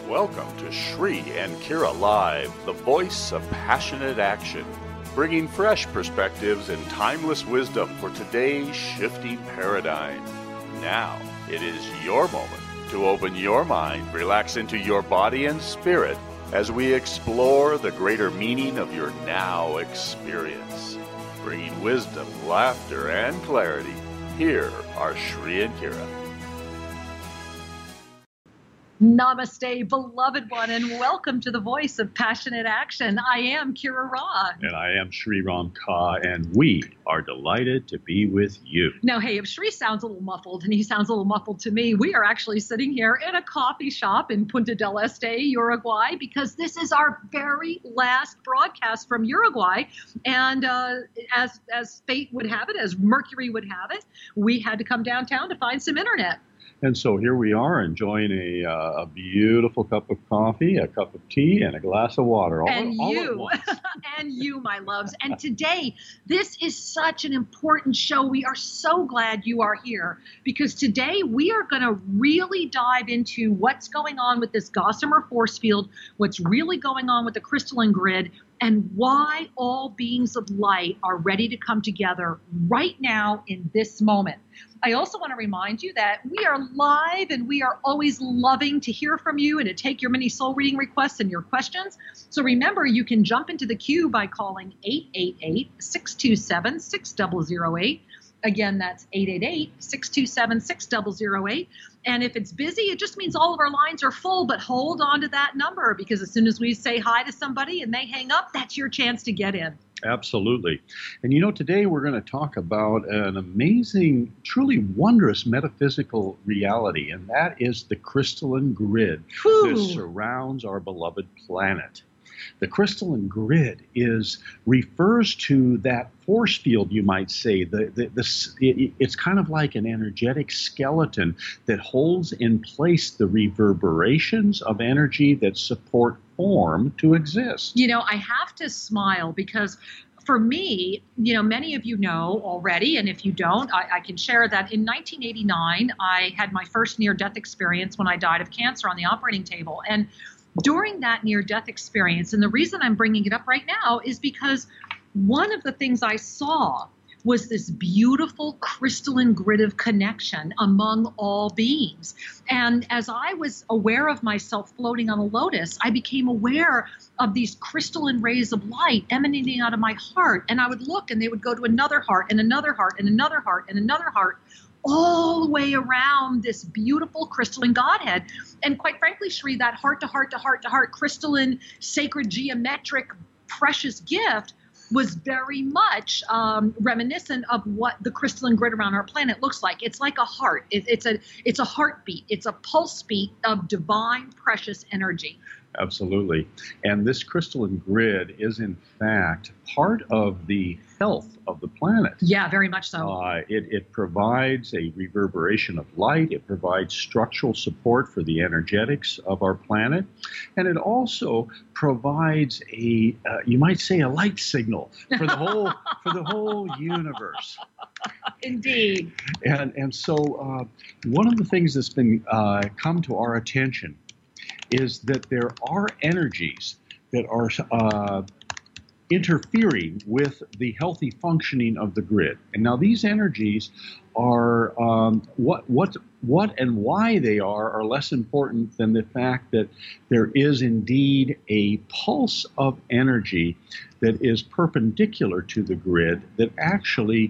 Welcome to Shri and Kira Live, the voice of passionate action, bringing fresh perspectives and timeless wisdom for today's shifting paradigm. Now, it is your moment to open your mind, relax into your body and spirit as we explore the greater meaning of your now experience. Bringing wisdom, laughter, and clarity, here are Shri and Kira. Namaste, beloved one, and welcome to the voice of passionate action. I am Kira Ra. And I am Shri Ram Ka, and we are delighted to be with you. Now, hey, if Shri sounds a little muffled, and he sounds a little muffled to me, we are actually sitting here in a coffee shop in Punta del Este, Uruguay, because this is our very last broadcast from Uruguay. And as fate would have it, as Mercury would have it, we had to come downtown to find some internet. And so here we are enjoying a beautiful cup of coffee, a cup of tea, and a glass of water all at once. And you, my loves. And today, this is such an important show. We are so glad you are here because today we are going to really dive into what's going on with this Gossamer force field, what's really going on with the crystalline grid, and why all beings of light are ready to come together right now in this moment. I also want to remind you that we are live and we are always loving to hear from you and to take your mini soul reading requests and your questions. So remember, you can jump into the queue by calling 888-627-6008. Again, that's 888-627-6008. And if it's busy, it just means all of our lines are full, but hold on to that number because as soon as we say hi to somebody and they hang up, that's your chance to get in. Absolutely. And you know, today we're going to talk about an amazing, truly wondrous metaphysical reality, and that is the crystalline grid that surrounds our beloved planet. The crystalline grid refers to that force field, you might say. It's kind of like an energetic skeleton that holds in place the reverberations of energy that support form to exist. You know, I have to smile because for me, you know, many of you know already, and if you don't, I can share that in 1989, I had my first near-death experience when I died of cancer on the operating table. And during that near-death experience, and the reason I'm bringing it up right now is because one of the things I saw was this beautiful crystalline grid of connection among all beings. And as I was aware of myself floating on a lotus, I became aware of these crystalline rays of light emanating out of my heart. And I would look and they would go to another heart and another heart and another heart and another heart, all the way around this beautiful crystalline Godhead. And quite frankly, Shri, that heart to heart to heart to heart crystalline, sacred, geometric, precious gift was very much reminiscent of what the crystalline grid around our planet looks like. It's like a heart. It's a heartbeat. It's a pulse beat of divine, precious energy. Absolutely. And this crystalline grid is, in fact, part of the health of the planet. Yeah, very much so. It provides a reverberation of light. It provides structural support for the energetics of our planet. And it also provides you might say, a light signal for the whole universe. Indeed. And so one of the things that's been come to our attention is that there are energies that are interfering with the healthy functioning of the grid. And now these energies are what and why they are less important than the fact that there is indeed a pulse of energy that is perpendicular to the grid that actually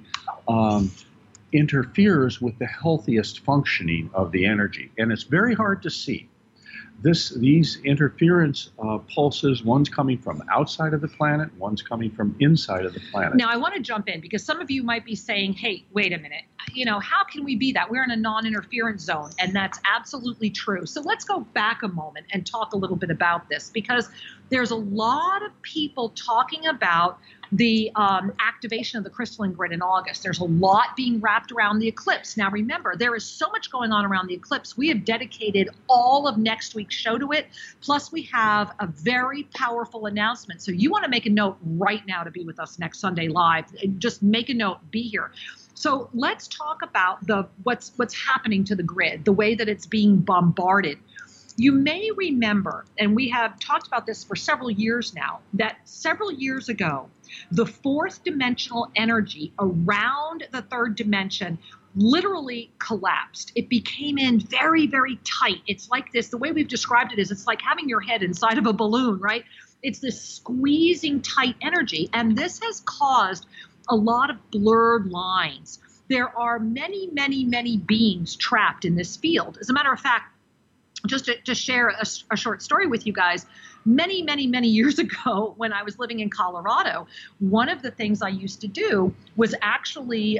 interferes with the healthiest functioning of the energy. And it's very hard to see. These interference pulses, one's coming from outside of the planet, one's coming from inside of the planet. Now, I want to jump in because some of you might be saying, hey, wait a minute. You know, how can we be that? We're in a non-interference zone, and that's absolutely true. So let's go back a moment and talk a little bit about this because there's a lot of people talking about the activation of the crystalline grid in August. There's a lot being wrapped around the eclipse. Now, remember, there is so much going on around the eclipse. We have dedicated all of next week's show to it. Plus, we have a very powerful announcement. So you want to make a note right now to be with us next Sunday live. Just make a note, be here. So let's talk about what's happening to the grid, the way that it's being bombarded. You may remember, and we have talked about this for several years now, that several years ago, the fourth dimensional energy around the third dimension literally collapsed. It became in very, very tight. It's like this, the way we've described it is it's like having your head inside of a balloon, right? It's this squeezing tight energy. And this has caused a lot of blurred lines. There are many, many, many beings trapped in this field. As a matter of fact, just to share a short story with you guys, many, many, many years ago when I was living in Colorado, one of the things I used to do was actually,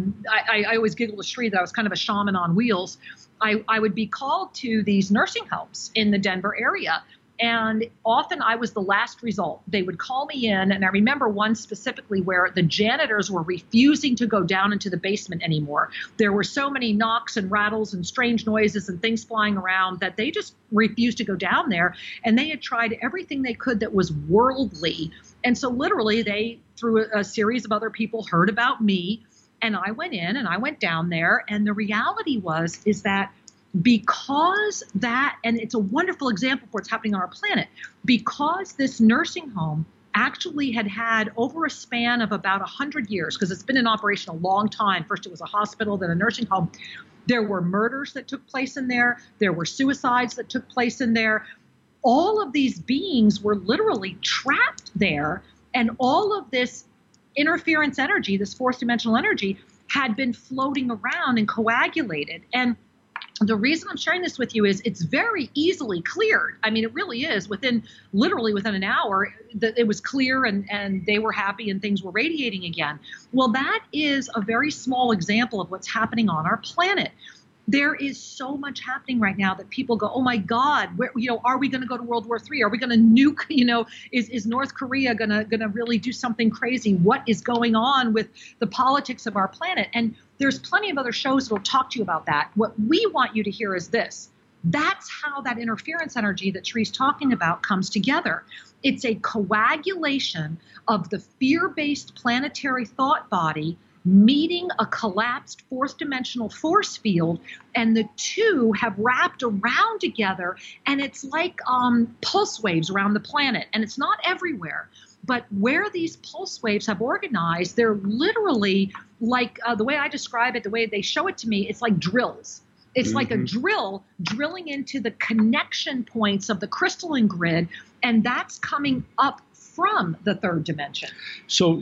I always giggle to Sri that I was kind of a shaman on wheels. I would be called to these nursing homes in the Denver area. And often I was the last result. They would call me in, and I remember one specifically where the janitors were refusing to go down into the basement anymore. There were so many knocks and rattles and strange noises and things flying around that they just refused to go down there. And they had tried everything they could that was worldly. And so literally they, through a series of other people, heard about me. And I went in and I went down there. And the reality is that because that, and it's a wonderful example of what's happening on our planet, because this nursing home actually had over a span of about 100 years, because it's been in operation a long time. First it was a hospital, then a nursing home. There were murders that took place in there. There were suicides that took place in there. All of these beings were literally trapped there. And all of this interference energy, this fourth dimensional energy, had been floating around and coagulated. And the reason I'm sharing this with you is it's very easily cleared. I mean, it really is. Literally within an hour, it was clear and they were happy and things were radiating again. Well, that is a very small example of what's happening on our planet. There is so much happening right now that people go, oh my God, are we going to go to World War III? Are we going to nuke, is North Korea going to really do something crazy? What is going on with the politics of our planet? And there's plenty of other shows that will talk to you about that. What we want you to hear is this. That's how that interference energy that Shri's talking about comes together. It's a coagulation of the fear-based planetary thought body meeting a collapsed fourth dimensional force field, and the two have wrapped around together, and it's like pulse waves around the planet. And it's not everywhere, but where these pulse waves have organized, they're literally like the way I describe it, the way they show it to me, it's like drills. It's like a drill drilling into the connection points of the crystalline grid, and that's coming up from the third dimension. So,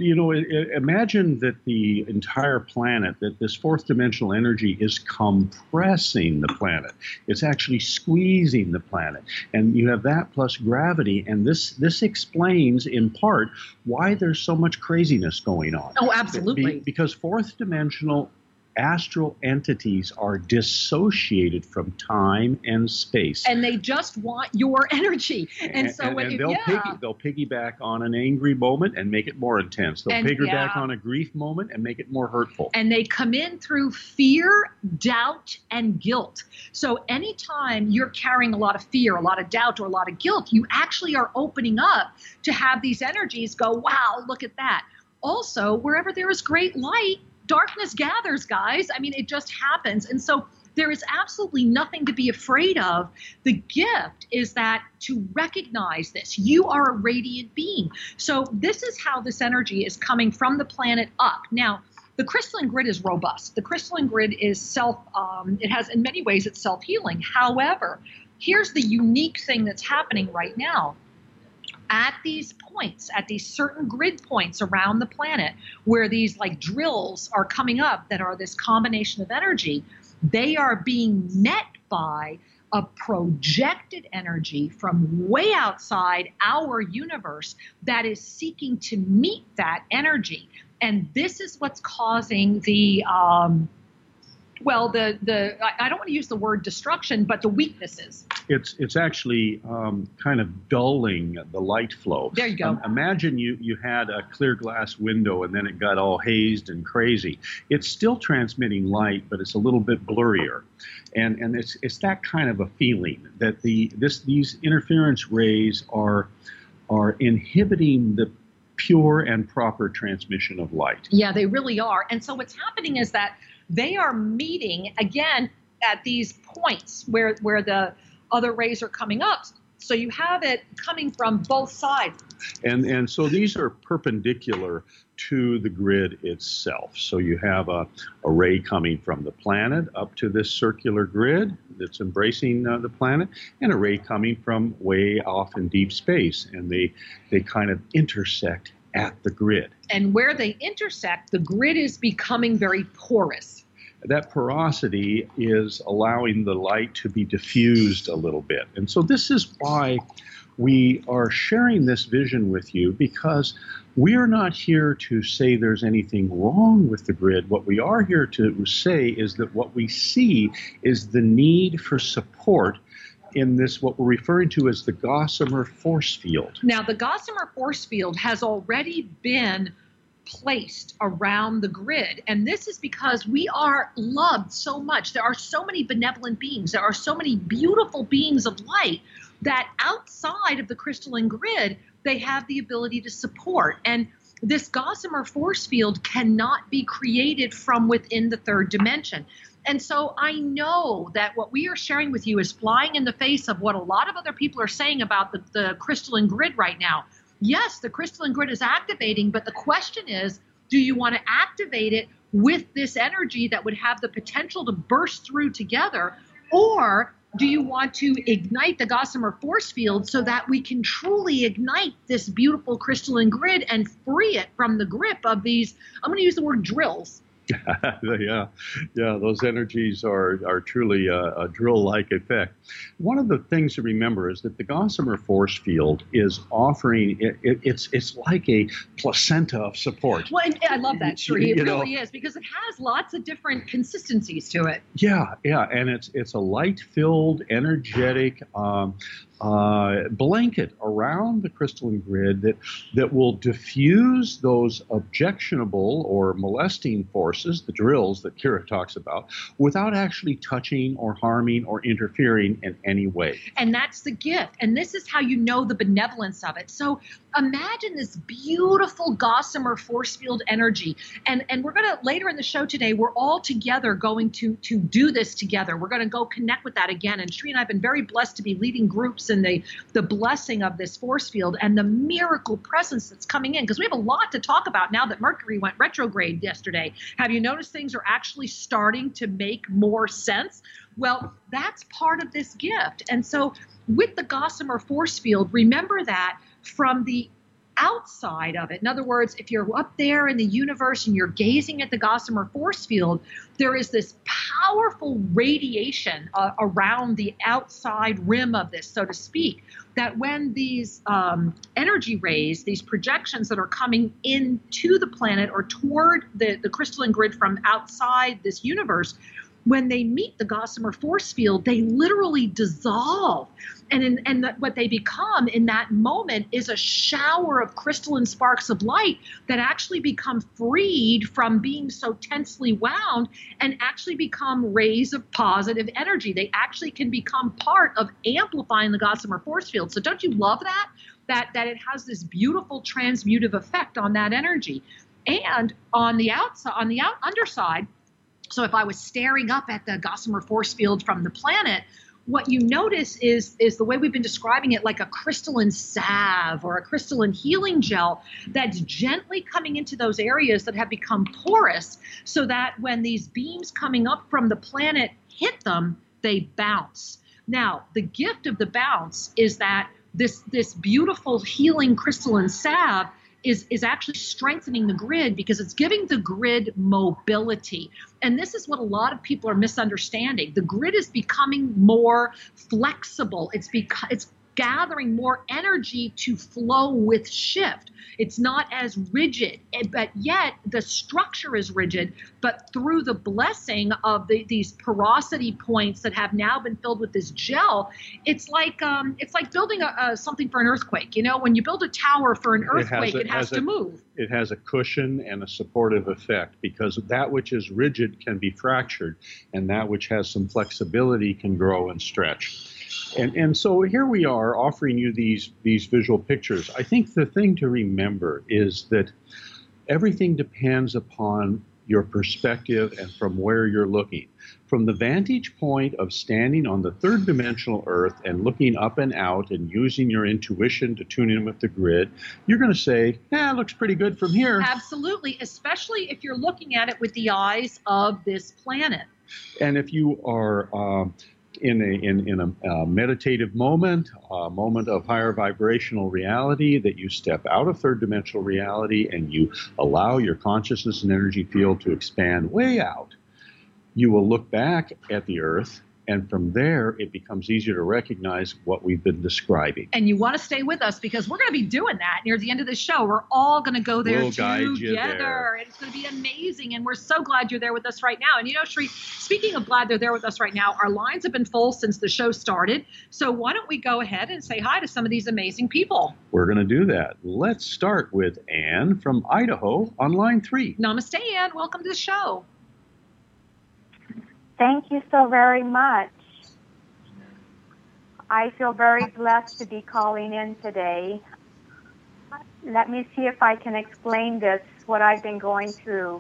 imagine that the entire planet, that this fourth dimensional energy is compressing the planet. It's actually squeezing the planet. And you have that plus gravity. And this explains in part why there's so much craziness going on. Oh, absolutely. Because fourth dimensional astral entities are dissociated from time and space, and they just want your energy. And so they'll piggyback on an angry moment and make it more intense. They'll piggyback on a grief moment and make it more hurtful. And they come in through fear, doubt, and guilt. So anytime you're carrying a lot of fear, a lot of doubt, or a lot of guilt, you actually are opening up to have these energies go, wow, look at that. Also, wherever there is great light, darkness gathers, guys. I mean, it just happens. And so there is absolutely nothing to be afraid of. The gift is that to recognize this. You are a radiant being. So this is how this energy is coming from the planet up. Now, the crystalline grid is robust. The crystalline grid is it has, in many ways, it's self-healing. However, here's the unique thing that's happening right now. At these points, at these certain grid points around the planet where these like drills are coming up that are this combination of energy, they are being met by a projected energy from way outside our universe that is seeking to meet that energy. And this is what's causing I don't want to use the word destruction, but the weaknesses. It's actually kind of dulling the light flow. There you go. Imagine you had a clear glass window and then it got all hazed and crazy. It's still transmitting light, but it's a little bit blurrier. And it's that kind of a feeling that these interference rays are inhibiting the pure and proper transmission of light. Yeah, they really are. And so what's happening is that they are meeting again at these points where the other rays are coming up. So you have it coming from both sides. And so these are perpendicular to the grid itself. So you have a ray coming from the planet up to this circular grid that's embracing the planet, and a ray coming from way off in deep space. And they kind of intersect at the grid. And where they intersect, the grid is becoming very porous. That porosity is allowing the light to be diffused a little bit. And so this is why we are sharing this vision with you, because we are not here to say there's anything wrong with the grid. What we are here to say is that what we see is the need for support in this, what we're referring to as the Gossamer force field. Now, the Gossamer force field has already been placed around the grid. And this is because we are loved so much. There are so many benevolent beings. There are so many beautiful beings of light that outside of the crystalline grid, they have the ability to support. And this Gossamer force field cannot be created from within the third dimension. And so I know that what we are sharing with you is flying in the face of what a lot of other people are saying about the crystalline grid right now. Yes, the crystalline grid is activating, but the question is, do you want to activate it with this energy that would have the potential to burst through together, or do you want to ignite the Gossamer force field so that we can truly ignite this beautiful crystalline grid and free it from the grip of these, I'm going to use the word drills. Yeah, those energies are truly a drill-like effect. One of the things to remember is that the Gossamer force field is offering, it's like a placenta of support. Well, and I love that, Sri. It really is, because it has lots of different consistencies to it. Yeah, and it's a light-filled, energetic blanket around the crystalline grid that will diffuse those objectionable or molesting forces, the drills that Kira talks about, without actually touching or harming or interfering in any way. And that's the gift. And this is how you know the benevolence of it. So imagine this beautiful Gossamer force field energy. And we're going to, later in the show today, we're all together going to do this together. We're going to go connect with that again. And Sri and I have been very blessed to be leading groups in the blessing of this force field and the miracle presence that's coming in. Because we have a lot to talk about now that Mercury went retrograde yesterday. Have you noticed things are actually starting to make more sense? Well, that's part of this gift. And so with the Gossamer force field, remember that from the outside of it, in other words, if you're up there in the universe and you're gazing at the Gossamer force field, there is this powerful radiation around the outside rim of this, so to speak, that when these energy rays, these projections that are coming into the planet or toward the crystalline grid from outside this universe, when they meet the Gossamer force field, they literally dissolve. And what they become in that moment is a shower of crystalline sparks of light that actually become freed from being so tensely wound and actually become rays of positive energy. They actually can become part of amplifying the Gossamer force field. So don't you love that? That it has this beautiful transmutive effect on that energy. And on the outside, on the underside, so if I was staring up at the Gossamer force field from the planet, what you notice is the way we've been describing it, like a crystalline salve or a crystalline healing gel that's gently coming into those areas that have become porous, so that when these beams coming up from the planet hit them, they bounce. Now, the gift of the bounce is that this beautiful healing crystalline salve is actually strengthening the grid, because it's giving the grid mobility. And this is what a lot of people are misunderstanding. The grid is becoming more flexible. It's gathering more energy to flow with shift. It's not as rigid, but yet the structure is rigid. But through the blessing of these porosity points that have now been filled with this gel, it's like building something for an earthquake. You know, when you build a tower for an earthquake, it has to move. It has a cushion and a supportive effect, because that which is rigid can be fractured, and that which has some flexibility can grow and stretch. And so here we are offering you these visual pictures. I think the thing to remember is that everything depends upon your perspective and from where you're looking. From the vantage point of standing on the third dimensional earth and looking up and out and using your intuition to tune in with the grid, you're going to say, yeah, it looks pretty good from here. Absolutely, especially if you're looking at it with the eyes of this planet. And if you are in a meditative moment, a moment of higher vibrational reality, that you step out of third dimensional reality and you allow your consciousness and energy field to expand way out, you will look back at the earth, and from there it becomes easier to recognize what we've been describing. And you want to stay with us because we're going to be doing that near the end of the show. We're all going to go there together. It's going to be amazing. And we're so glad you're there with us right now. And you know, Sri, speaking of glad they're there with us right now, our lines have been full since the show started. So why don't we go ahead and say hi to some of these amazing people? We're going to do that. Let's start with Anne from Idaho on line 3. Namaste, Anne. Welcome to the show. Thank you so very much. I feel very blessed to be calling in today. Let me see if I can explain this, what I've been going through.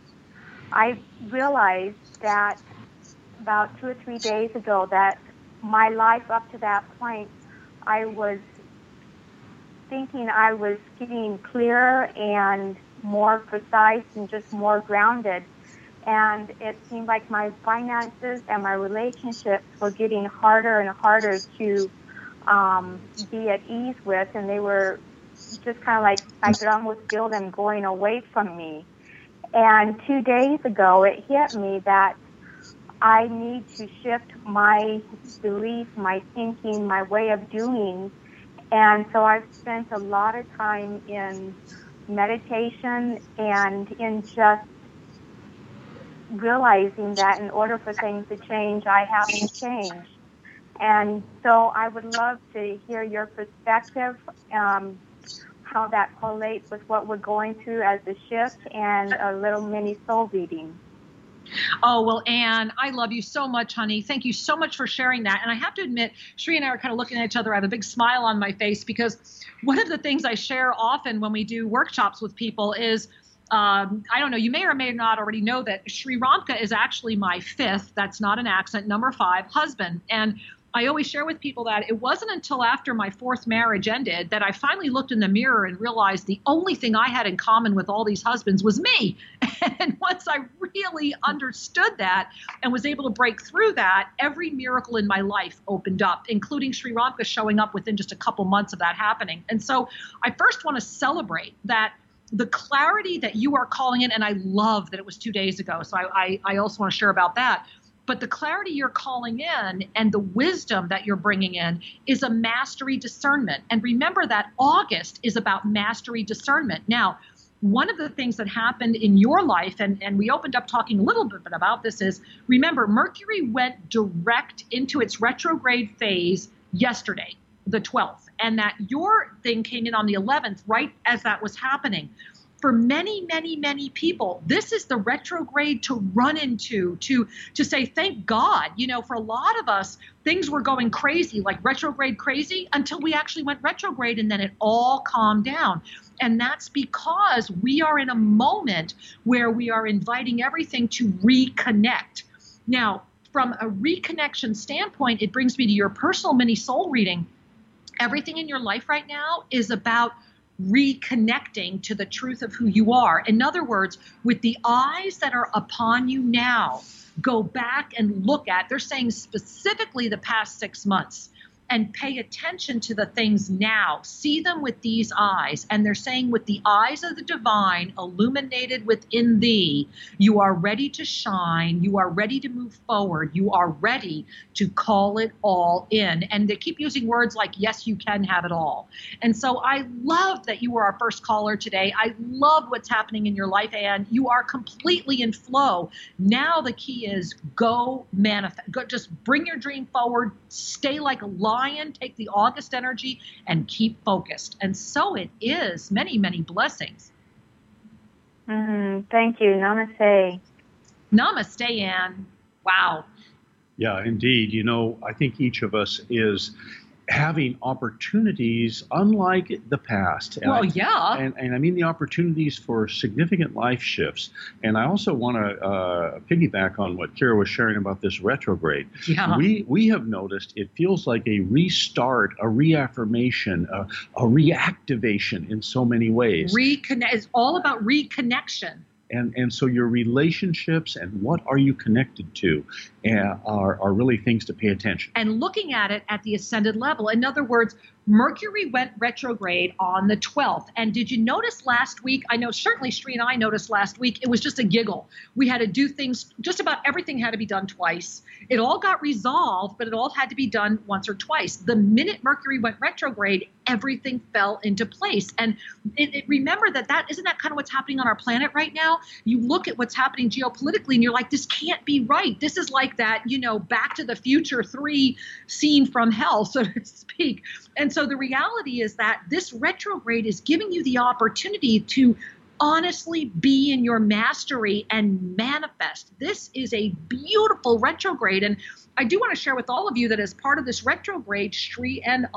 I realized that about 2 or 3 days ago that my life up to that point, I was thinking I was getting clearer and more precise and just more grounded. And it seemed like my finances and my relationships were getting harder and harder to be at ease with, and they were just kind of like I could almost feel them going away from me. And 2 days ago, it hit me that I need to shift my belief, my thinking, my way of doing. And so I've spent a lot of time in meditation and in just realizing that in order for things to change, I have to change. And so I would love to hear your perspective, how that correlates with what we're going through as a shift, and a little mini soul reading. Oh, well, Anne, I love you so much, honey. Thank you so much for sharing that. And I have to admit, Sri and I are kind of looking at each other. I have a big smile on my face because one of the things I share often when we do workshops with people is I don't know, you may or may not already know that Sri Ramka is actually my 5th, that's not an accent, number 5 husband. And I always share with people that it wasn't until after my 4th marriage ended that I finally looked in the mirror and realized the only thing I had in common with all these husbands was me. And once I really understood that and was able to break through that, every miracle in my life opened up, including Sri Ramka showing up within just a couple months of that happening. And so I first want to celebrate that the clarity that you are calling in, and I love that it was 2 days ago, so I also want to share about that. But the clarity you're calling in and the wisdom that you're bringing in is a mastery discernment. And remember that August is about mastery discernment. Now, one of the things that happened in your life, and we opened up talking a little bit about this, is remember, Mercury went direct into its retrograde phase yesterday, the 12th, and that your thing came in on the 11th, right as that was happening. For many, many, many people, this is the retrograde to run into, to say, thank God. You know, for a lot of us, things were going crazy, like retrograde crazy, until we actually went retrograde, and then it all calmed down. And that's because we are in a moment where we are inviting everything to reconnect. Now, from a reconnection standpoint, it brings me to your personal mini soul reading. Everything in your life right now is about reconnecting to the truth of who you are. In other words, with the eyes that are upon you now, go back and look at, they're saying specifically the past 6 months, and pay attention to the things now. See them with these eyes. And they're saying with the eyes of the divine illuminated within thee, you are ready to shine. You are ready to move forward. You are ready to call it all in. And they keep using words like, yes, you can have it all. And so I love that you were our first caller today. I love what's happening in your life, Anne. You are completely in flow. Now the key is go manifest. Go, just bring your dream forward. Stay like a lion, take the August energy, and keep focused. And so it is. Many, many blessings. Thank you. Namaste. Namaste, Anne. Wow. Yeah, indeed. You know, I think each of us is having opportunities unlike the past. Well, yeah. And I mean the opportunities for significant life shifts. And I also want to piggyback on what Kira was sharing about this retrograde. Yeah. We have noticed it feels like a restart, a reaffirmation, a reactivation in so many ways. It's all about reconnection. And so your relationships and what are you connected to are really things to pay attention. And looking at it at the ascended level. In other words, Mercury went retrograde on the 12th. And did you notice last week? I know certainly Sri and I noticed last week, it was just a giggle. We had to do things, just about everything had to be done twice. It all got resolved, but it all had to be done once or twice. The minute Mercury went retrograde, everything fell into place. And remember that isn't that kind of what's happening on our planet right now? You look at what's happening geopolitically and you're like, this can't be right. This is like that, Back to the Future 3 scene from hell, so to speak. And so the reality is that this retrograde is giving you the opportunity to honestly be in your mastery and manifest. This is a beautiful retrograde. And I do want to share with all of you that as part of this retrograde, Sri and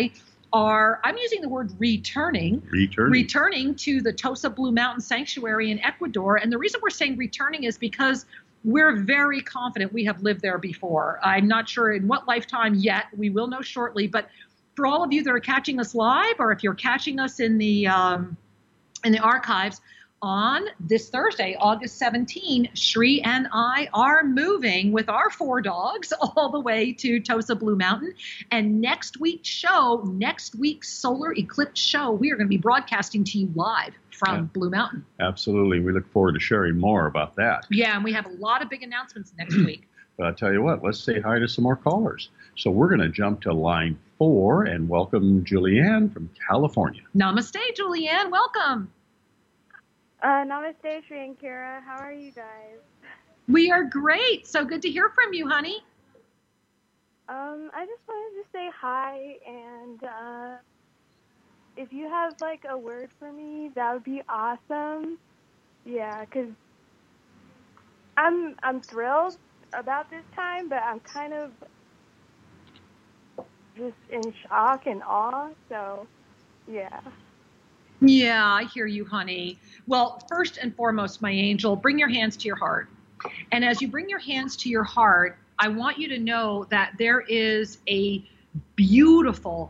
I'm using the word returning to the Tosa Blue Mountain Sanctuary in Ecuador. And the reason we're saying returning is because we're very confident we have lived there before. I'm not sure in what lifetime yet. We will know shortly. But for all of you that are catching us live, or if you're catching us in the archives, on this Thursday, August 17, Sri and I are moving with our 4 dogs all the way to Tosa Blue Mountain. And next week's solar eclipse show, we are going to be broadcasting to you live from Blue Mountain. Absolutely. We look forward to sharing more about that. Yeah, and we have a lot of big announcements next week. But I'll tell you what, let's say hi to some more callers. So we're going to jump to line 4 and welcome Julianne from California. Namaste, Julianne. Welcome. Namaste, Sri and Kira. How are you guys? We are great. So good to hear from you, honey. I just wanted to say hi, and if you have like a word for me, that would be awesome. Yeah, because I'm thrilled about this time, but I'm kind of just in shock and awe. So, yeah. Yeah, I hear you, honey. Well, first and foremost, my angel, bring your hands to your heart. And as you bring your hands to your heart, I want you to know that there is a beautiful,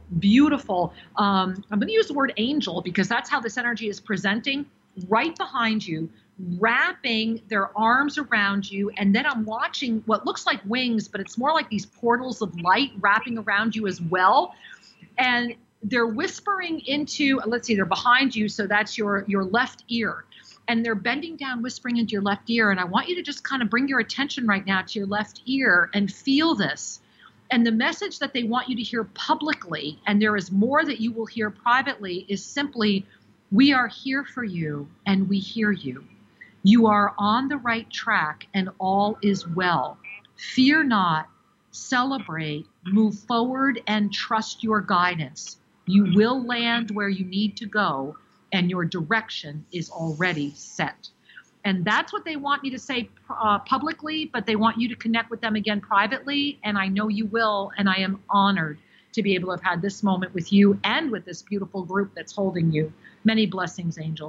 I'm going to use the word angel because that's how this energy is presenting, right behind you, wrapping their arms around you. And then I'm watching what looks like wings, but it's more like these portals of light wrapping around you as well. And they're whispering into, let's see, they're behind you, so that's your left ear. And they're bending down, whispering into your left ear. And I want you to just kind of bring your attention right now to your left ear and feel this. And the message that they want you to hear publicly, and there is more that you will hear privately, is simply, we are here for you and we hear you. You are on the right track and all is well. Fear not, celebrate, move forward and trust your guidance. You will land where you need to go, and your direction is already set. And that's what they want me to say publicly, but they want you to connect with them again privately, and I know you will, and I am honored to be able to have had this moment with you and with this beautiful group that's holding you. Many blessings, Angel.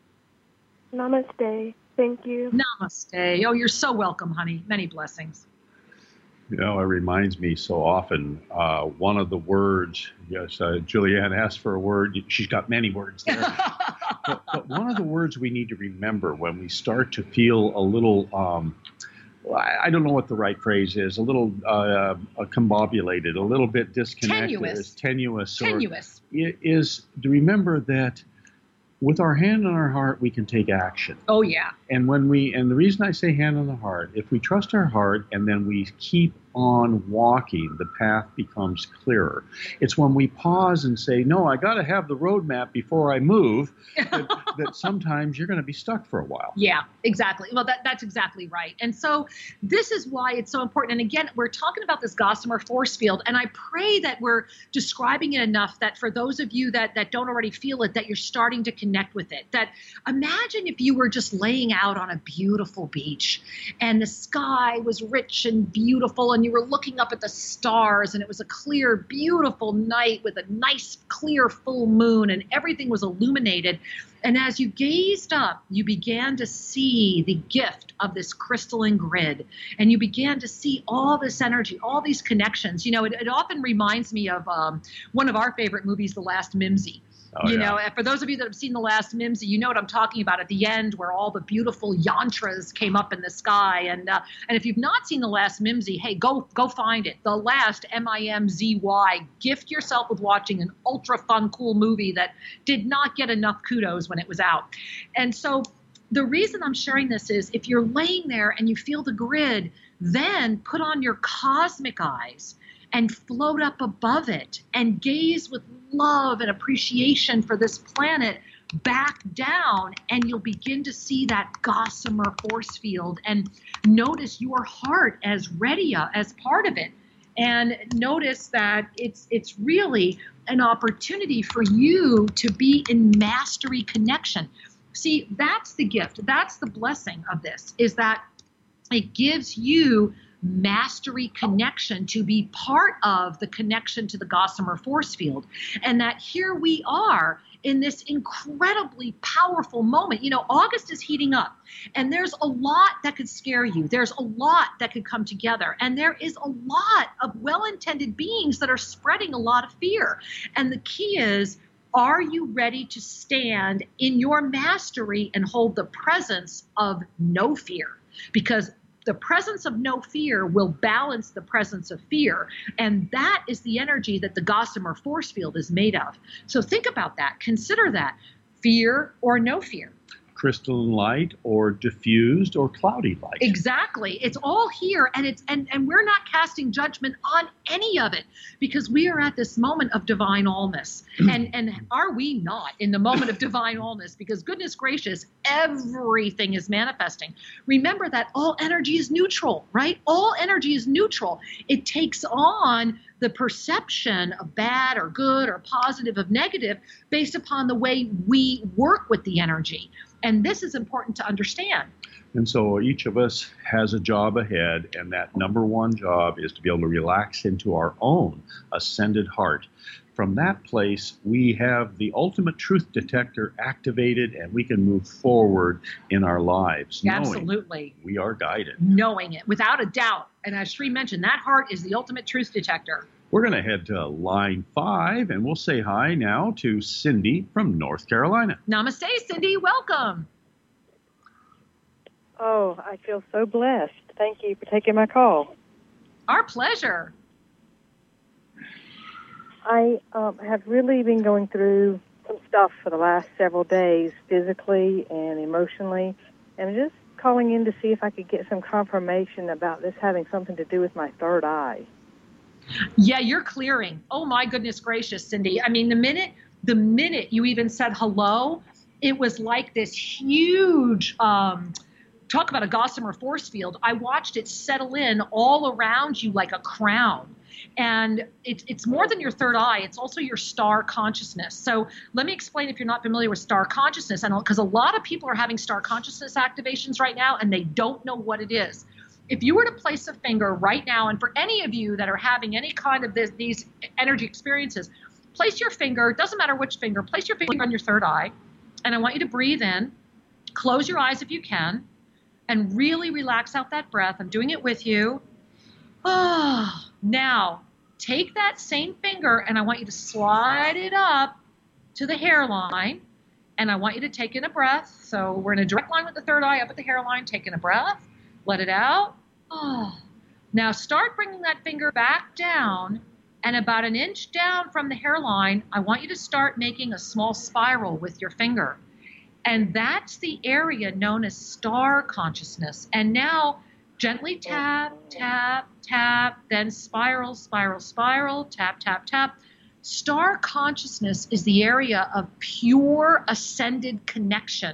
Namaste. Thank you. Namaste. Oh, you're so welcome, honey. Many blessings. You know, it reminds me so often, one of the words, yes, Julianne asked for a word. She's got many words there. but one of the words we need to remember when we start to feel a little, I don't know what the right phrase is, a little combobulated, a little bit disconnected. Tenuous. Is to remember that with our hand on our heart, we can take action. Oh, yeah. And the reason I say hand on the heart, if we trust our heart and then we keep on walking, the path becomes clearer. It's when we pause and say, no, I got to have the roadmap before I move, that sometimes you're going to be stuck for a while. Yeah, exactly. Well, that's exactly right. And so this is why it's so important. And again, we're talking about this Gossamer force field, and I pray that we're describing it enough that for those of you that don't already feel it, that you're starting to connect with it. That imagine if you were just laying out on a beautiful beach, and the sky was rich and beautiful, and you were looking up at the stars, and it was a clear, beautiful night with a nice, clear, full moon, and everything was illuminated. And as you gazed up, you began to see the gift of this crystalline grid, and you began to see all this energy, all these connections. You know, it often reminds me of one of our favorite movies, The Last Mimsy. Oh, you yeah. know, for those of you that have seen The Last Mimsy, you know what I'm talking about at the end, where all the beautiful yantras came up in the sky. And if you've not seen The Last Mimsy, hey, go find it. The Last, M-I-M-Z-Y. Gift yourself with watching an ultra fun, cool movie that did not get enough kudos when it was out. And so the reason I'm sharing this is if you're laying there and you feel the grid, then put on your cosmic eyes and float up above it and gaze with love and appreciation for this planet back down, and you'll begin to see that gossamer force field and notice your heart as Redia, as part of it. And notice that it's really an opportunity for you to be in mastery connection. See, that's the gift. That's the blessing of this, is that it gives you mastery connection to be part of the connection to the gossamer force field. And that here we are in this incredibly powerful moment. You know, August is heating up, and there's a lot that could scare you. There's a lot that could come together, and there is a lot of well-intended beings that are spreading a lot of fear. And the key is, are you ready to stand in your mastery and hold the presence of no fear? Because the presence of no fear will balance the presence of fear. And that is the energy that the gossamer force field is made of. So think about that. Consider that. Fear or no fear. Crystalline light or diffused or cloudy light. Exactly. It's all here, and we're not casting judgment on any of it, because we are at this moment of divine allness. And are we not in the moment of divine allness? Because goodness gracious, everything is manifesting. Remember that all energy is neutral, right? All energy is neutral. It takes on the perception of bad or good or positive of negative based upon the way we work with the energy. And this is important to understand. And so each of us has a job ahead, and that number one job is to be able to relax into our own ascended heart. From that place, we have the ultimate truth detector activated, and we can move forward in our lives. Absolutely. We are guided. Knowing it, without a doubt. And as Sri mentioned, that heart is the ultimate truth detector. We're going to head to line 5, and we'll say hi now to Cindy from North Carolina. Namaste, Cindy. Welcome. Oh, I feel so blessed. Thank you for taking my call. Our pleasure. I have really been going through some stuff for the last several days, physically and emotionally, and I'm just calling in to see if I could get some confirmation about this having something to do with my third eye. Yeah, you're clearing. Oh my goodness gracious, Cindy. I mean, the minute you even said hello, it was like this huge, talk about a gossamer force field. I watched it settle in all around you like a crown. And it's more than your third eye. It's also your star consciousness. So let me explain, if you're not familiar with star consciousness, and because a lot of people are having star consciousness activations right now, and they don't know what it is. If you were to place a finger right now, and for any of you that are having any kind of these energy experiences, place your finger, doesn't matter which finger, place your finger on your third eye, and I want you to breathe in, close your eyes if you can, and really relax out that breath. I'm doing it with you. Oh, now take that same finger, and I want you to slide it up to the hairline, and I want you to take in a breath. So we're in a direct line with the third eye, up at the hairline, take in a breath. Let it out. Oh. Now start bringing that finger back down, and about an inch down from the hairline, I want you to start making a small spiral with your finger. And that's the area known as star consciousness. And now gently tap, tap, tap, then spiral, spiral, spiral, tap, tap, tap. Star consciousness is the area of pure ascended connection.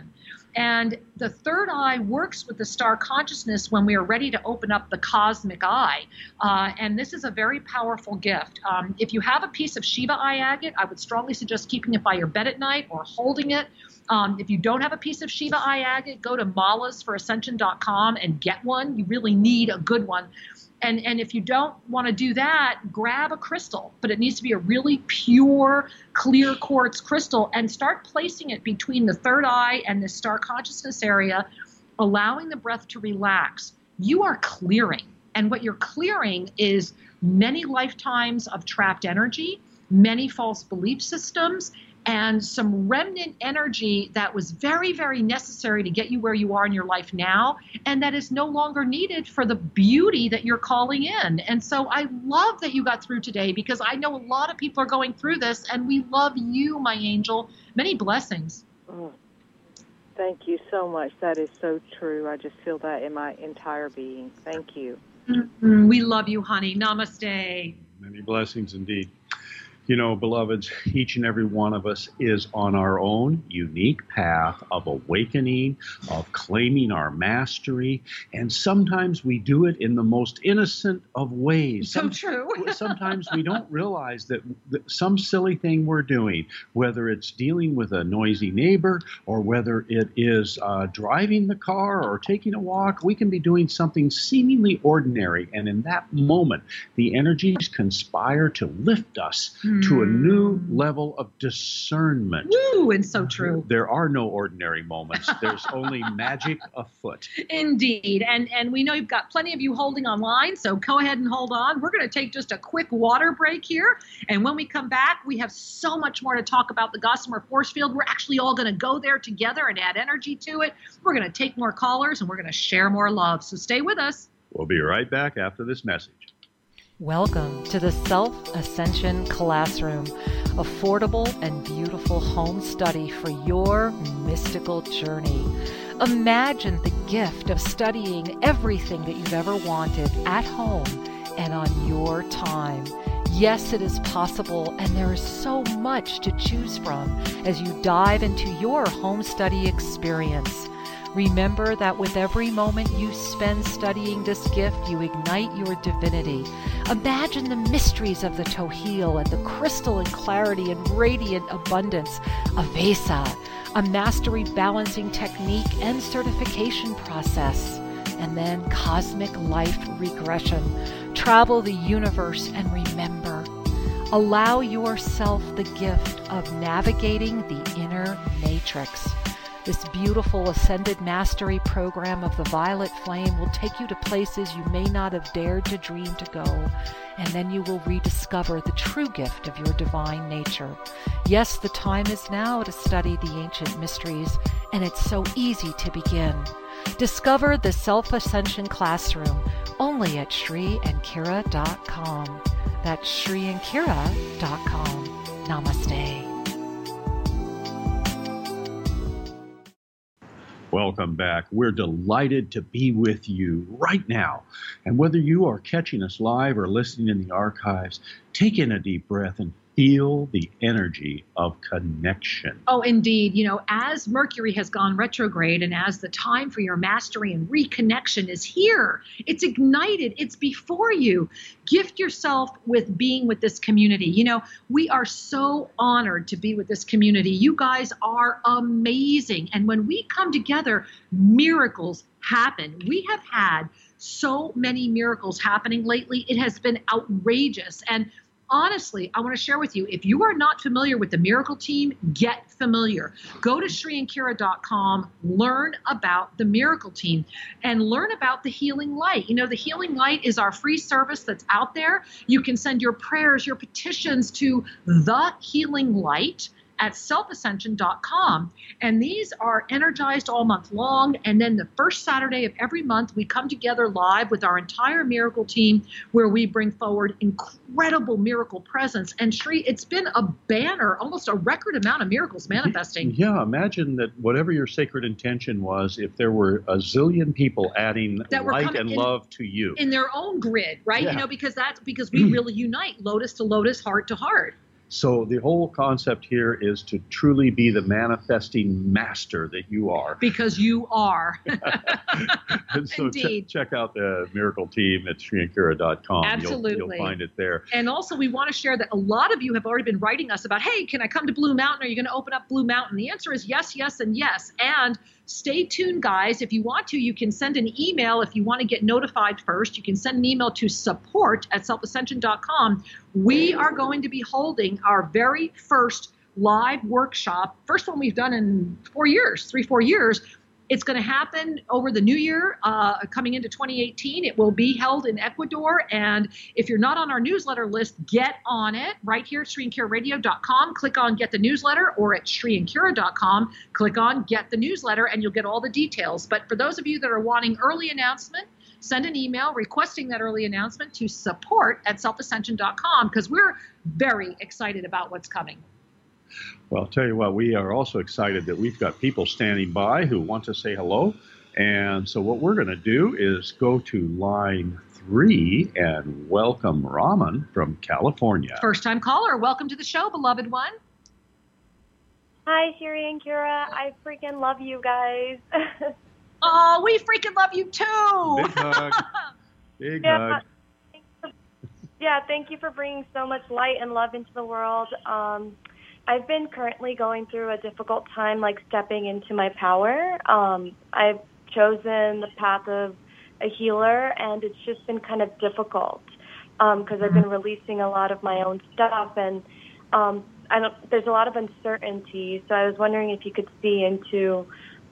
And the third eye works with the star consciousness when we are ready to open up the cosmic eye. And this is a very powerful gift. If you have a piece of Shiva eye agate, I would strongly suggest keeping it by your bed at night or holding it. If you don't have a piece of Shiva eye agate, go to malasforascension.com and get one. You really need a good one. And if you don't want to do that, grab a crystal, but it needs to be a really pure, clear quartz crystal, and start placing it between the third eye and the star consciousness area, allowing the breath to relax. You are clearing. And what you're clearing is many lifetimes of trapped energy, many false belief systems, and some remnant energy that was very, very necessary to get you where you are in your life now, and that is no longer needed for the beauty that you're calling in. And so I love that you got through today, because I know a lot of people are going through this, and we love you, my angel. Many blessings. Thank you so much. That is so true. I just feel that in my entire being. Thank you. We love you, honey. Namaste. Many blessings indeed. You know, beloveds, each and every one of us is on our own unique path of awakening, of claiming our mastery, and sometimes we do it in the most innocent of ways. So true. Sometimes we don't realize that some silly thing we're doing, whether it's dealing with a noisy neighbor or whether it is driving the car or taking a walk, we can be doing something seemingly ordinary, and in that moment, the energies conspire to lift us to a new level of discernment. Woo, and so true. There are no ordinary moments. There's only magic afoot. Indeed. And we know you've got plenty of you holding online, so go ahead and hold on. We're going to take just a quick water break here. And when we come back, we have so much more to talk about the Gossamer Force Field. We're actually all going to go there together and add energy to it. We're going to take more callers, and we're going to share more love. So stay with us. We'll be right back after this message. Welcome to the Self-Ascension Classroom, affordable and beautiful home study for your mystical journey. Imagine the gift of studying everything that you've ever wanted at home and on your time. Yes, it is possible, and there is so much to choose from as you dive into your home study experience. Remember that with every moment you spend studying this gift, you ignite your divinity. Imagine the mysteries of the Tohil and the crystalline clarity and radiant abundance of Vesa, a mastery balancing technique and certification process, and then cosmic life regression. Travel the universe and remember. Allow yourself the gift of navigating the inner matrix. This beautiful Ascended Mastery program of the Violet Flame will take you to places you may not have dared to dream to go, and then you will rediscover the true gift of your divine nature. Yes, the time is now to study the ancient mysteries, and it's so easy to begin. Discover the Self-Ascension Classroom only at ShriandKira.com. That's ShriandKira.com. Namaste. Welcome back. We're delighted to be with you right now. And whether you are catching us live or listening in the archives, take in a deep breath and feel the energy of connection. Oh, indeed. You know, as Mercury has gone retrograde and as the time for your mastery and reconnection is here, it's ignited, it's before you. Gift yourself with being with this community. You know, we are so honored to be with this community. You guys are amazing. And when we come together, miracles happen. We have had so many miracles happening lately. It has been outrageous. And honestly, I want to share with you, if you are not familiar with the Miracle Team, get familiar. Go to ShriandKira.com, learn about the Miracle Team, and learn about the Healing Light. You know, the Healing Light is our free service that's out there. You can send your prayers, your petitions to the Healing Light at selfascension.com. And these are energized all month long. And then the first Saturday of every month, we come together live with our entire Miracle Team, where we bring forward incredible miracle presence. And Shri, it's been a banner, almost a record amount of miracles manifesting. Yeah, imagine that whatever your sacred intention was, if there were a zillion people adding light and love to you. In their own grid, right? Yeah. You know, because we really unite lotus to lotus, heart to heart. So the whole concept here is to truly be the manifesting master that you are. Because you are. And so Indeed. check out the Miracle Team at SriandKira.com. Absolutely. You'll find it there. And also, we want to share that a lot of you have already been writing us about, hey, can I come to Blue Mountain? Are you going to open up Blue Mountain? The answer is yes, yes, and yes. And stay tuned, guys. If you want to, you can send an email. If you want to get notified first, you can send an email to support@selfascension.com. We are going to be holding our very first live workshop, first one we've done in 4 years, 3-4 years. It's going to happen over the new year, coming into 2018. It will be held in Ecuador. And if you're not on our newsletter list, get on it right here at SriandKiraRadio.com. Click on Get the Newsletter, or at SriandKira.com. Click on Get the Newsletter, and you'll get all the details. But for those of you that are wanting early announcement, send an email requesting that early announcement to support@selfascension.com, because we're very excited about what's coming. Well, I'll tell you what, we are also excited that we've got people standing by who want to say hello. And so what we're going to do is go to line 3 and welcome Raman from California. First-time caller, welcome to the show, beloved one. Hi, Shiri and Kira. I freaking love you guys. Oh, we freaking love you too. Big hug. Big hug. Yeah, thank you for bringing so much light and love into the world. I've been currently going through a difficult time, like stepping into my power. I've chosen the path of a healer, and it's just been kind of difficult because I've been releasing a lot of my own stuff, and there's a lot of uncertainty. So I was wondering if you could see into,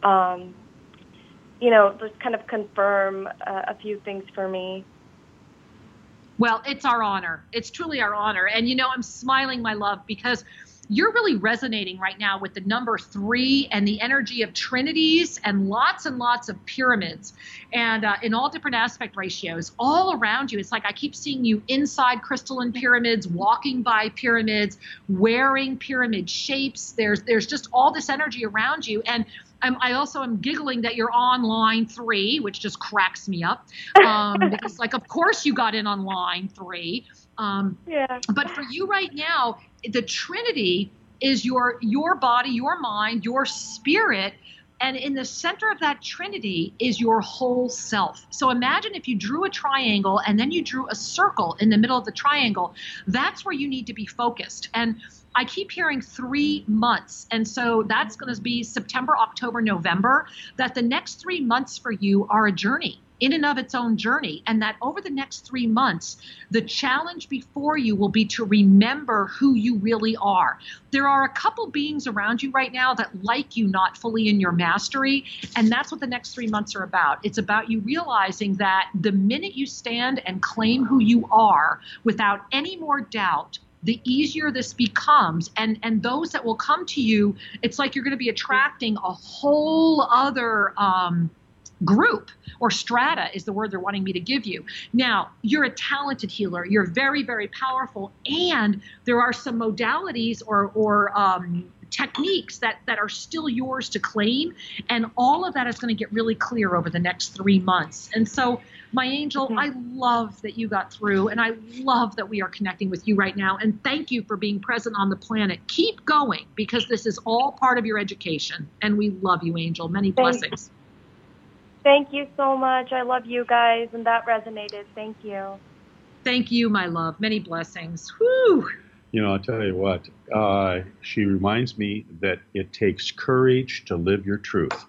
just kind of confirm a few things for me. Well, it's our honor. It's truly our honor. And, I'm smiling, my love, because you're really resonating right now with the number 3 and the energy of trinities and lots of pyramids, and in all different aspect ratios all around you. It's like I keep seeing you inside crystalline pyramids, walking by pyramids, wearing pyramid shapes. There's just all this energy around you. And I also am giggling that you're on line 3, which just cracks me up. Because, of course you got in on line 3. Yeah. But for you right now, the Trinity is your body, your mind, your spirit, and in the center of that Trinity is your whole self. So imagine if you drew a triangle and then you drew a circle in the middle of the triangle. That's where you need to be focused. And I keep hearing 3 months. And so that's going to be September, October, November, that the next 3 months for you are a journey in and of its own journey. And that over the next 3 months, the challenge before you will be to remember who you really are. There are a couple beings around you right now that like you not fully in your mastery. And that's what the next 3 months are about. It's about you realizing that the minute you stand and claim who you are without any more doubt, the easier this becomes. And those that will come to you, it's like you're going to be attracting a whole other group, or strata is the word they're wanting me to give you. Now, you're a talented healer. You're very, very powerful. And there are some modalities or techniques that are still yours to claim. And all of that is going to get really clear over the next 3 months. And so, my angel, I love that you got through, and I love that we are connecting with you right now. And thank you for being present on the planet. Keep going, because this is all part of your education. And we love you, angel. Many blessings. Thank you so much. I love you guys, and that resonated. Thank you. Thank you, my love. Many blessings. Whew. I'll tell you what, she reminds me that it takes courage to live your truth.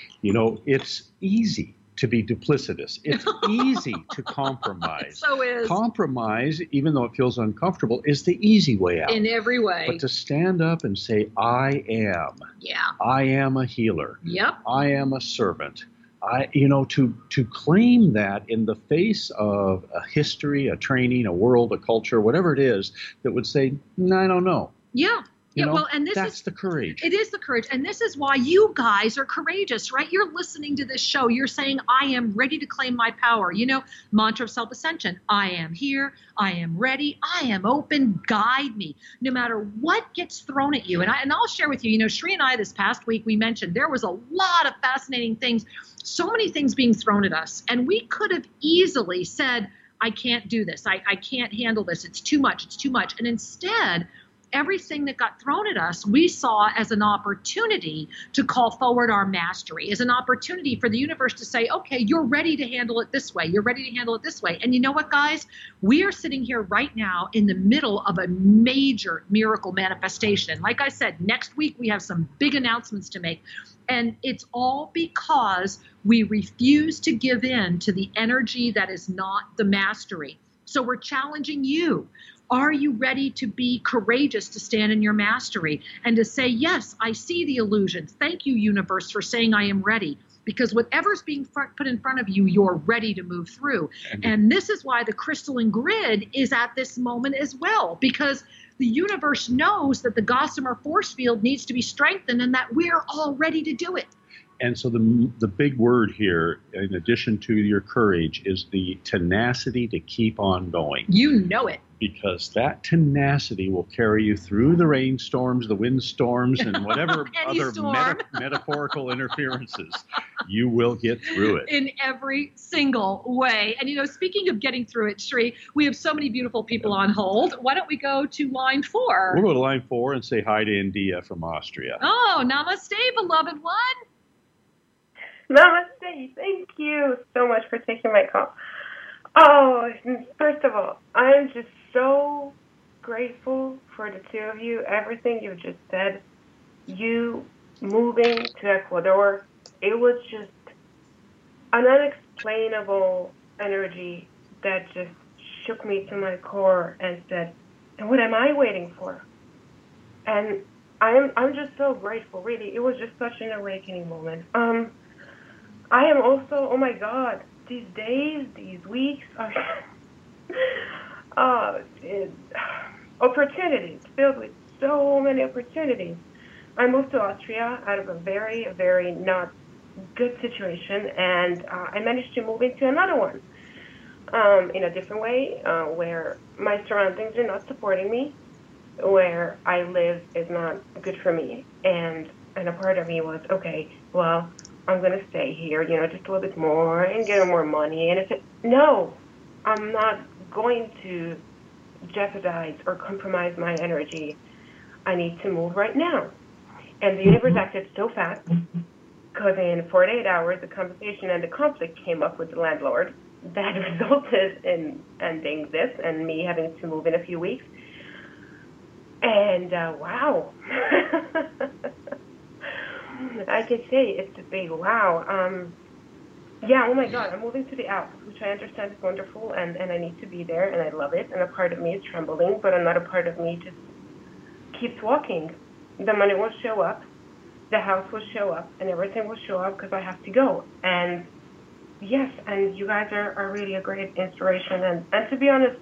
It's easy to be duplicitous. It's easy to compromise. So is. Compromise, even though it feels uncomfortable, is the easy way out. In every way. But to stand up and say, I am. Yeah. I am a healer. Yep. I am a servant. To claim that in the face of a history, a training, a world, a culture, whatever it is, that would say, no, I don't know. Yeah. Well, and that's the courage. It is the courage. And this is why you guys are courageous, right? You're listening to this show. You're saying, I am ready to claim my power. Mantra of self-ascension. I am here. I am ready. I am open. Guide me. No matter what gets thrown at you. And I'll share with you, Shri and I this past week, we mentioned there was a lot of fascinating things, so many things being thrown at us. And we could have easily said, I can't do this. I can't handle this. It's too much. It's too much. And instead, everything that got thrown at us, we saw as an opportunity to call forward our mastery, as an opportunity for the universe to say, okay, you're ready to handle it this way. You're ready to handle it this way. And you know what, guys? We are sitting here right now in the middle of a major miracle manifestation. Like I said, next week we have some big announcements to make. And it's all because we refuse to give in to the energy that is not the mastery. So we're challenging you. Are you ready to be courageous to stand in your mastery and to say, yes, I see the illusion. Thank you, universe, for saying I am ready. Because whatever's being put in front of you, you're ready to move through. And this is why the crystalline grid is at this moment as well, because the universe knows that the Gossamer force field needs to be strengthened and that we're all ready to do it. And so the big word here, in addition to your courage, is the tenacity to keep on going. You know it. Because that tenacity will carry you through the rainstorms, the windstorms, and whatever other metaphorical interferences. You will get through it. In every single way. And, you know, speaking of getting through it, Sri, we have so many beautiful people on hold. Why don't we go to line 4? We'll go to line 4 and say hi to India from Austria. Oh, namaste, beloved one. Namaste. Thank you so much for taking my call. Oh, first of all, I'm just so grateful for the two of you. Everything you just said, you moving to Ecuador, it was just an unexplainable energy that just shook me to my core and said, and what am I waiting for? And I'm just so grateful, really. It was just such an awakening moment. I am also, oh my God, these days, these weeks are opportunities, filled with so many opportunities. I moved to Austria out of a very, very not good situation, and I managed to move into another one in a different way, where my surroundings are not supporting me, where I live is not good for me. And a part of me was, okay, well, I'm going to stay here, you know, just a little bit more and get more money. And I said, no, I'm not going to jeopardize or compromise my energy. I need to move right now. And the universe acted so fast because in 48 hours, the conversation and the conflict came up with the landlord that resulted in ending this and me having to move in a few weeks. And wow. I can say it's a big wow. Yeah, oh my God, I'm moving to the Alps, which I understand is wonderful, and I need to be there, and I love it, and a part of me is trembling, but another part of me just keeps walking. The money will show up, the house will show up, and everything will show up because I have to go. And yes, and you guys are really a great inspiration, and to be honest,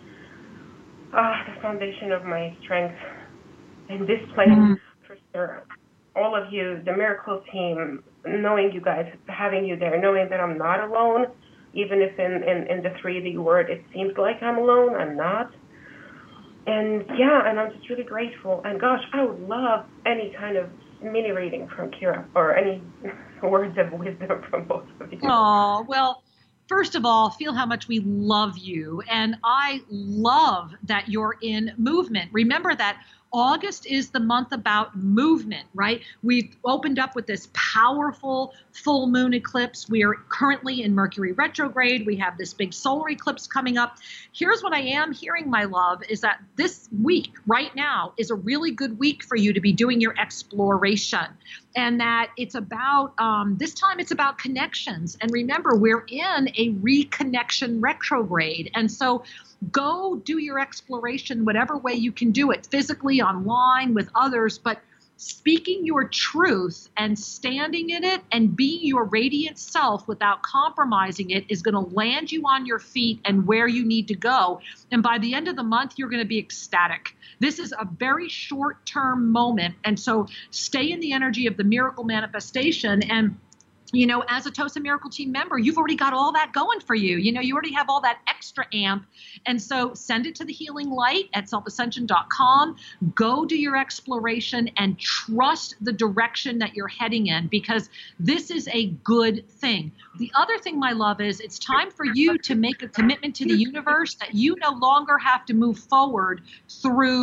the foundation of my strength in this place, for sure. All of you, the Miracle team, knowing you guys, having you there, knowing that I'm not alone, even if in the 3D word it seems like I'm alone, I'm not. And yeah, and I'm just really grateful. And gosh, I would love any kind of mini reading from Kira or any words of wisdom from both of you. Oh, well, first of all, feel how much we love you. And I love that you're in movement. Remember that August is the month about movement, right? We've opened up with this powerful full moon eclipse. We are currently in Mercury retrograde. We have this big solar eclipse coming up. Here's what I am hearing, my love, is that this week right now is a really good week for you to be doing your exploration. And that it's about, this time it's about connections. And remember, we're in a reconnection retrograde. And so go do your exploration, whatever way you can do it, physically, online, with others, but speaking your truth and standing in it and being your radiant self without compromising it is going to land you on your feet and where you need to go. And by the end of the month, you're going to be ecstatic. This is a very short-term moment. And so stay in the energy of the miracle manifestation. And you know, as a TOSA Miracle Team member, you've already got all that going for you. You know, you already have all that extra amp. And so send it to the Healing Light at selfascension.com. Go do your exploration and trust the direction that you're heading in, because this is a good thing. The other thing, my love, is it's time for you to make a commitment to the universe that you no longer have to move forward through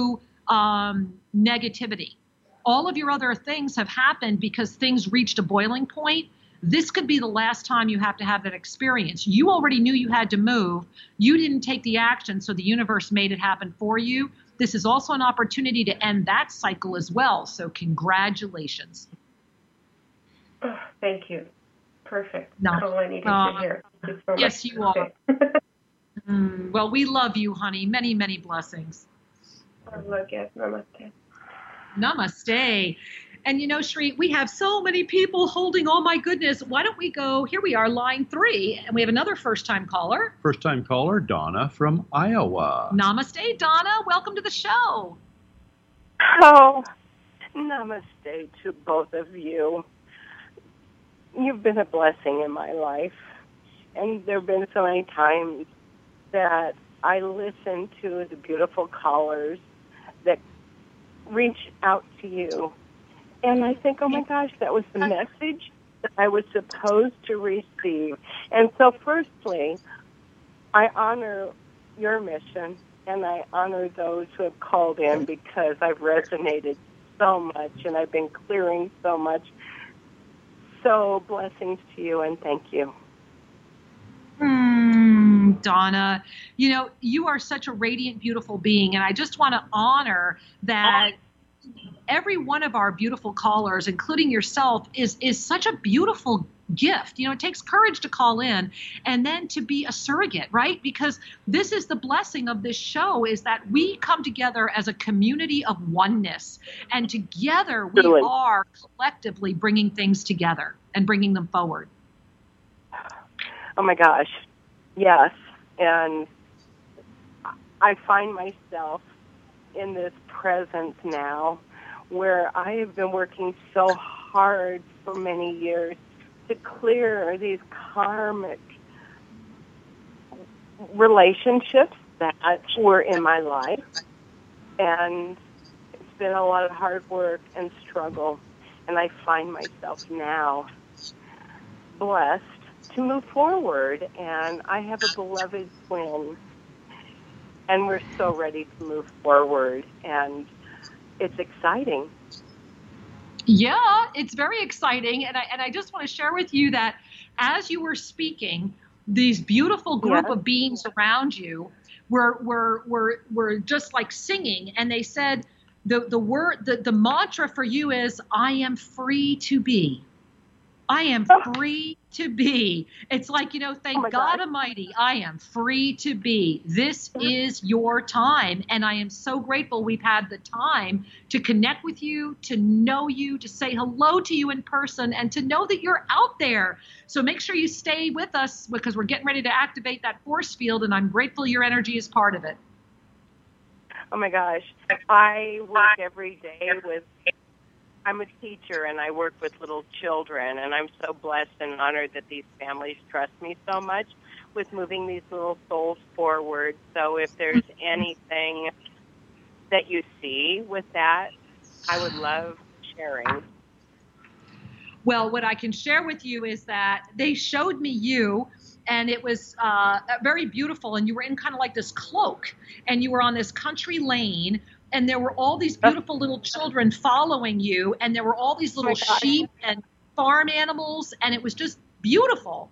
negativity. All of your other things have happened because things reached a boiling point. This could be the last time you have to have that experience. You already knew you had to move. You didn't take the action, so the universe made it happen for you. This is also an opportunity to end that cycle as well. So congratulations. Oh, thank you. Perfect. No. That's all I needed to hear. Thank you so yes, much. you are. Well, we love you, honey. Many, many blessings. I love you. Namaste. Namaste. And you know, Shri, we have so many people holding. Oh my goodness. Why don't we go? Here we are, line 3. And we have another first-time caller. First-time caller, Donna from Iowa. Namaste, Donna. Welcome to the show. Oh, namaste to both of you. You've been a blessing in my life. And there have been so many times that I listen to the beautiful callers that reach out to you. And I think, oh my gosh, that was the message that I was supposed to receive. And so firstly, I honor your mission and I honor those who have called in because I've resonated so much and I've been clearing so much. So blessings to you and thank you. Donna, you know, you are such a radiant, beautiful being, and I just want to honor that every one of our beautiful callers, including yourself, is such a beautiful gift. You know, it takes courage to call in and then to be a surrogate, right? Because this is the blessing of this show, is that we come together as a community of oneness, and together we are collectively bringing things together and bringing them forward. Oh my gosh, yes. And I find myself in this presence now where I have been working so hard for many years to clear these karmic relationships that were in my life. And it's been a lot of hard work and struggle. And I find myself now blessed to move forward. And I have a beloved twin. And we're so ready to move forward. And it's exciting. Yeah, it's very exciting. And I just want to share with you that as you were speaking, these beautiful group of beings around you were just like singing. And they said the mantra for you is, I am free to be. I am free to be. It's like, you know, thank God Almighty, I am free to be. This is your time. And I am so grateful we've had the time to connect with you, to know you, to say hello to you in person, and to know that you're out there. So make sure you stay with us because we're getting ready to activate that force field, and I'm grateful your energy is part of it. Oh my gosh. I work every day I'm a teacher and I work with little children, and I'm so blessed and honored that these families trust me so much with moving these little souls forward. So if there's anything that you see with that, I would love sharing. Well, what I can share with you is that they showed me you, and it was very beautiful, and you were in kind of like this cloak, and you were on this country lane, and there were all these beautiful little children following you, and there were all these little sheep and farm animals, and it was just beautiful.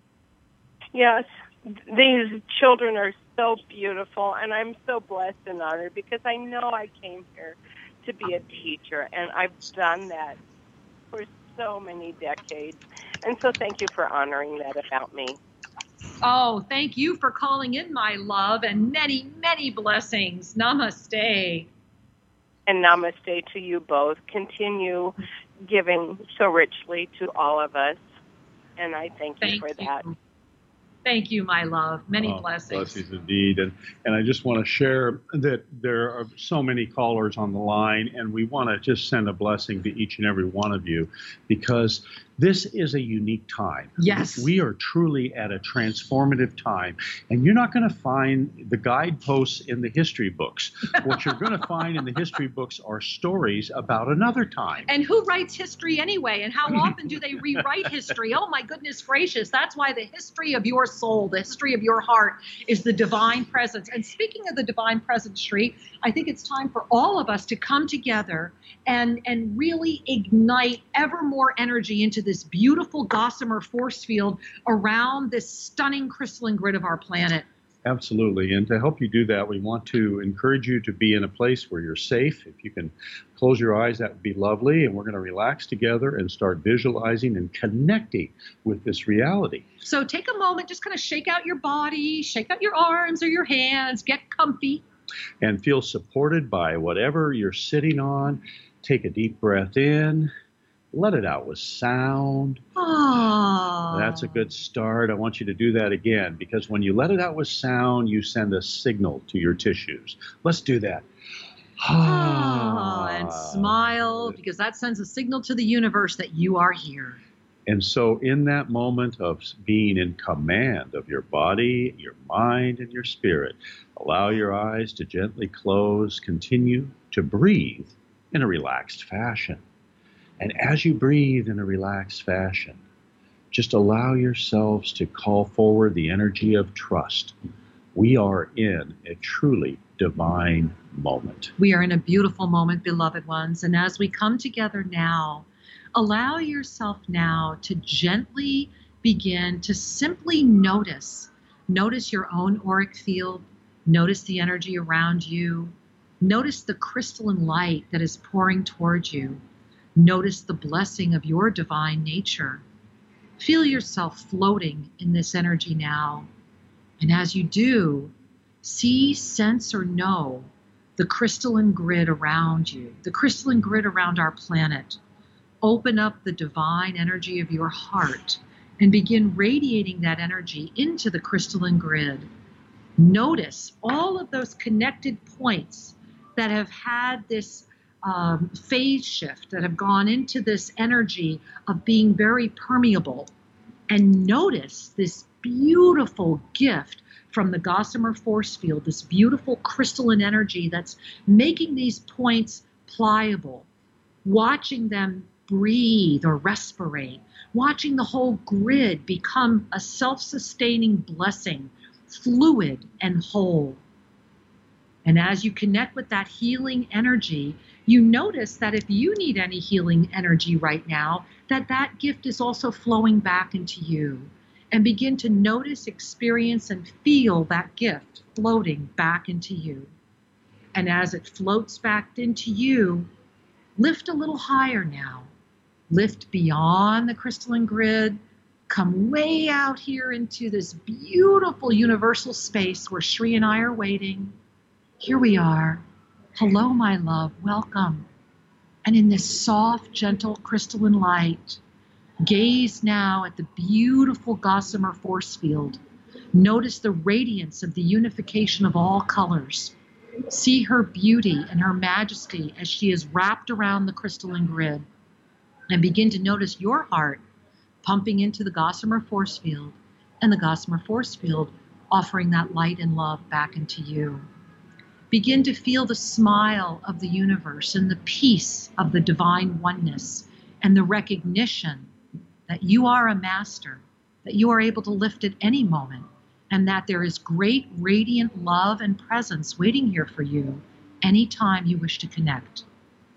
Yes, these children are so beautiful, and I'm so blessed and honored because I know I came here to be a teacher, and I've done that for so many decades. And so thank you for honoring that about me. Oh, thank you for calling in, my love, and many, many blessings. Namaste. And namaste to you both. Continue giving so richly to all of us. And I thank you for that. Thank you, my love. Many blessings. Blessings indeed. And I just want to share that there are so many callers on the line, and we want to just send a blessing to each and every one of you, because This is a unique time. Yes. We are truly at a transformative time. And you're not going to find the guideposts in the history books. What you're going to find in the history books are stories about another time. And who writes history anyway? And how often do they rewrite history? Oh, my goodness gracious. That's why the history of your soul, the history of your heart is the divine presence. And speaking of the divine presence, Shri, I think it's time for all of us to come together and really ignite ever more energy into this beautiful gossamer force field around this stunning crystalline grid of our planet. Absolutely. And to help you do that, we want to encourage you to be in a place where you're safe. If you can close your eyes, that would be lovely. And we're going to relax together and start visualizing and connecting with this reality. So take a moment, just kind of shake out your body, shake out your arms or your hands, get comfy. And feel supported by whatever you're sitting on. Take a deep breath in. Let it out with sound. Oh. That's a good start. I want you to do that again, because when you let it out with sound, you send a signal to your tissues. Let's do that. And smile, because that sends a signal to the universe that you are here. And so in that moment of being in command of your body, your mind, and your spirit, allow your eyes to gently close. Continue to breathe in a relaxed fashion. And as you breathe in a relaxed fashion, just allow yourselves to call forward the energy of trust. We are in a truly divine moment. We are in a beautiful moment, beloved ones. And as we come together now, allow yourself now to gently begin to simply notice. Notice your own auric field. Notice the energy around you. Notice the crystalline light that is pouring towards you. Notice the blessing of your divine nature. Feel yourself floating in this energy now. And as you do, see, sense, or know the crystalline grid around you, the crystalline grid around our planet. Open up the divine energy of your heart and begin radiating that energy into the crystalline grid. Notice all of those connected points that have had this phase shift, that have gone into this energy of being very permeable. And notice this beautiful gift from the gossamer force field, this beautiful crystalline energy that's making these points pliable, watching them breathe or respirate, watching the whole grid become a self-sustaining blessing, fluid and whole. And as you connect with that healing energy, you notice that if you need any healing energy right now, that gift is also flowing back into you. And begin to notice, experience, and feel that gift floating back into you. And as it floats back into you, lift a little higher now. Lift beyond the crystalline grid. Come way out here into this beautiful universal space where Shri and I are waiting. Here we are. Hello, my love. Welcome. And in this soft, gentle, crystalline light, gaze now at the beautiful gossamer force field. Notice the radiance of the unification of all colors. See her beauty and her majesty as she is wrapped around the crystalline grid. And begin to notice your heart pumping into the gossamer force field, and the gossamer force field offering that light and love back into you. Begin to feel the smile of the universe and the peace of the divine oneness and the recognition that you are a master, that you are able to lift at any moment, and that there is great radiant love and presence waiting here for you anytime you wish to connect.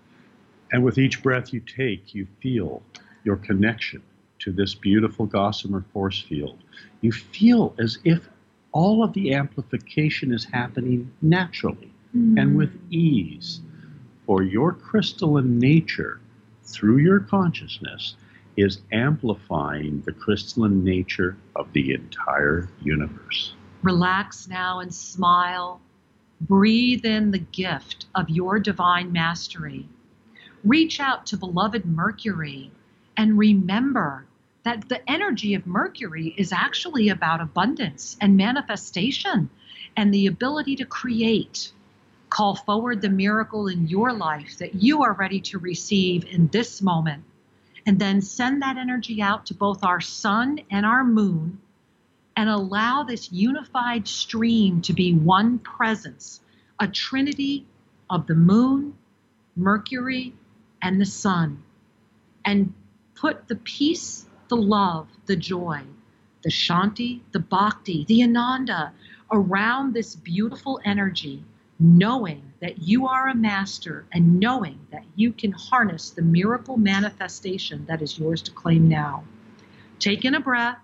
And with each breath you take, you feel your connection to this beautiful gossamer force field. You feel as if all of the amplification is happening naturally and with ease. For your crystalline nature, through your consciousness, is amplifying the crystalline nature of the entire universe. Relax now and smile. Breathe in the gift of your divine mastery. Reach out to beloved Mercury and remember that the energy of Mercury is actually about abundance and manifestation and the ability to create. Call forward the miracle in your life that you are ready to receive in this moment. And then send that energy out to both our sun and our moon, and allow this unified stream to be one presence, a trinity of the moon, Mercury, and the sun. And put the peace, the love, the joy, the Shanti, the Bhakti, the Ananda around this beautiful energy, knowing that you are a master and knowing that you can harness the miracle manifestation that is yours to claim now. Take in a breath,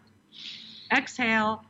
exhale,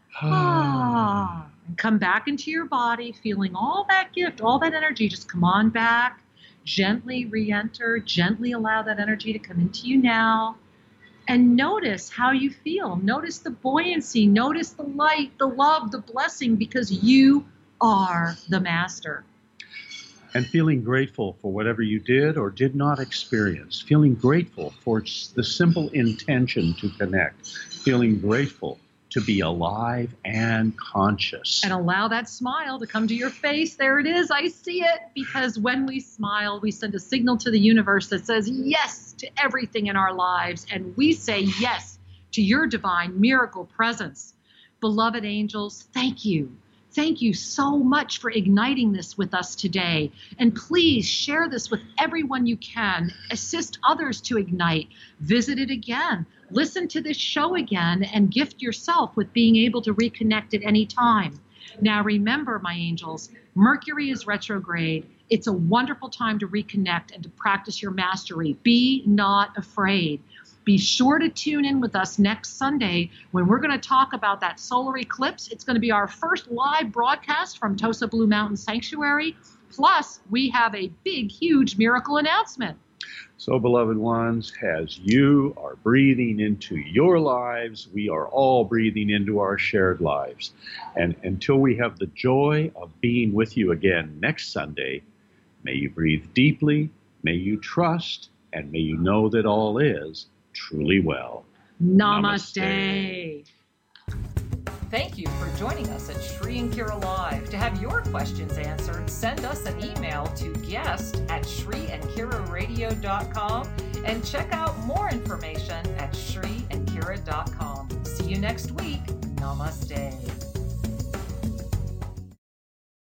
and come back into your body, feeling all that gift, all that energy. Just come on back, gently re-enter, gently allow that energy to come into you now. And notice how you feel. Notice the buoyancy, notice the light, the love, the blessing, because you are the master. And feeling grateful for whatever you did or did not experience. Feeling grateful for the simple intention to connect. Feeling grateful to be alive and conscious. And allow that smile to come to your face. There it is. I see it. Because when we smile, we send a signal to the universe that says yes to everything in our lives. And we say yes to your divine miracle presence. Beloved angels, thank you. Thank you so much for igniting this with us today. And please share this with everyone you can. Assist others to ignite. Visit it again. Listen to this show again and gift yourself with being able to reconnect at any time. Now remember, my angels, Mercury is retrograde. It's a wonderful time to reconnect and to practice your mastery. Be not afraid. Be sure to tune in with us next Sunday when we're going to talk about that solar eclipse. It's going to be our first live broadcast from Tosa Blue Mountain Sanctuary. Plus, we have a big, huge miracle announcement. So, beloved ones, as you are breathing into your lives, we are all breathing into our shared lives. And until we have the joy of being with you again next Sunday, may you breathe deeply, may you trust, and may you know that all is truly well. Namaste. Thank you for joining us at Shri and Kira Live. To have your questions answered, send us an email to guest@shriandkiraradio.com and check out more information at shriandkira.com. See you next week. Namaste.